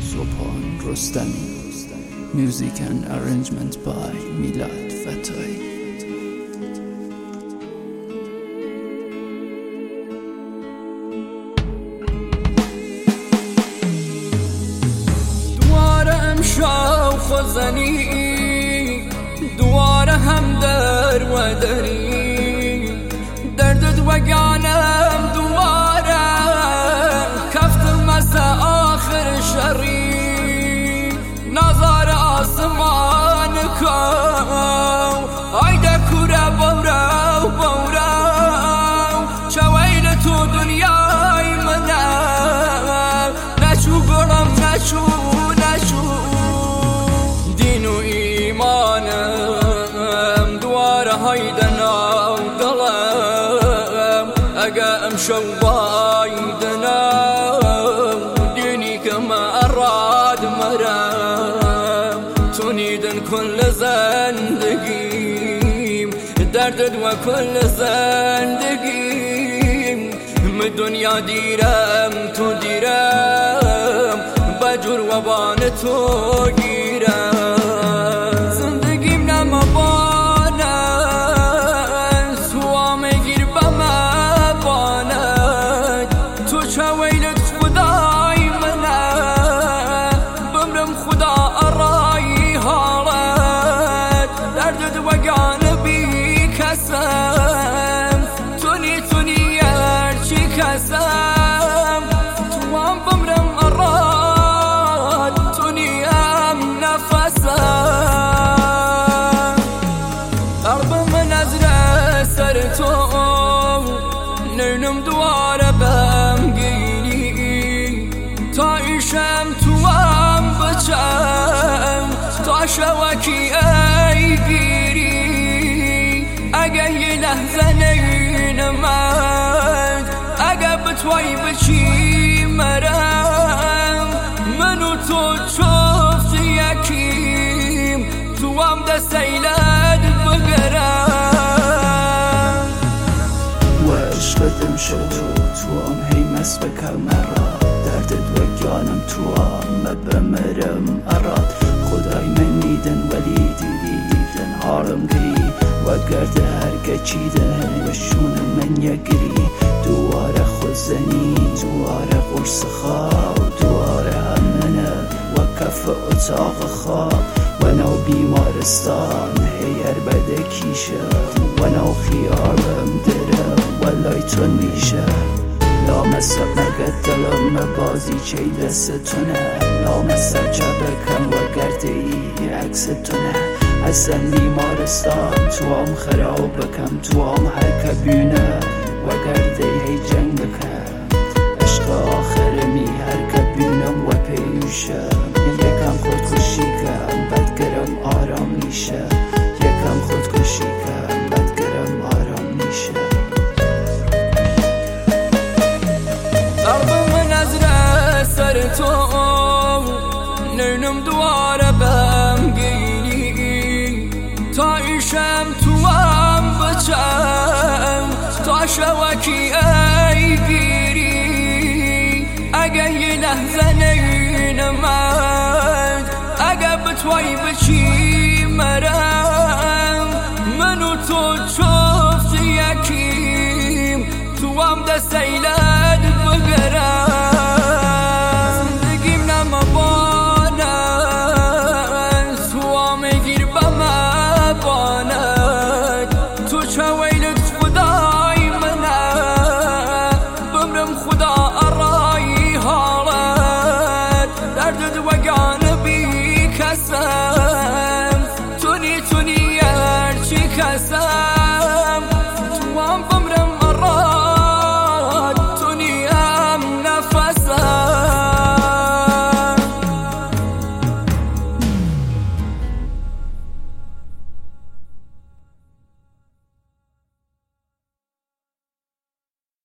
Subhan Rostami. Music and arrangement by Milad Fatai. خزنی دوار هم در و دری دردت وگانم دواره کفتم از آخر شری نظر آسمان کو آیده کوره بورو بورو چویل تو دنیای منم نشو برم نشو هيدنا وقلم أقام شوبايدنا ديني كما أراد مرام تنيدن كل زندقيم دردد وكل زندقيم من دنيا ديرم تو ديرم بجر وبان تو گیرم زندگیم نمبان تونی هرچی کسم توام بمرم اراد تونی هم نفسم قلب من از سر تو نرنم دواره بمگینی تا ایشم توام بچم تا شوکی ای گیری اگه یه لحظه نینمد اگه بتوی بچی مرم منو تو چفت یکیم تو هم دست ایلد بگرم و عشقت امشب تو هم هی مست بکر مرا دردت وگانم تو هم بمرم اراد خدای من نیدن ولی دیدن حالم گری وگرد هرگه چیدن وشون من یگری دواره خزنی دواره قرص خواب دواره همنه و کف اتاق خواب و نو بیمارستان هیر بده کیشه و نو خیارم درم ولای تو میشه لامسه مگه دلم بازی چه دستونه لامسه جبکم و گرده ای عکستونه هستم بیمارستان تو هم خراب بکم تو هم هر کبینه و گرده هی جنگ بکم عشق آخرمی هر کبینم و پیوشم یکم خودکشی کم بدگرم آرام میشه یکم خودکشی کم بدگرم آرام میشه قلب من از سر تو نرنم دواره بمگینی تا ایشم تو هم بچم تا شوکی ای گیری اگه یه لحظه نینمد اگه بتوی بچی مرم منو تو چفت یکیم تو هم دست ایلد بگرم زندگیم نمبانه تو هم گیر بمبانه تو چویلت خدای منه بمرم خدا ارای حالت دردد وگانه بی کسم تونی هرچی کسم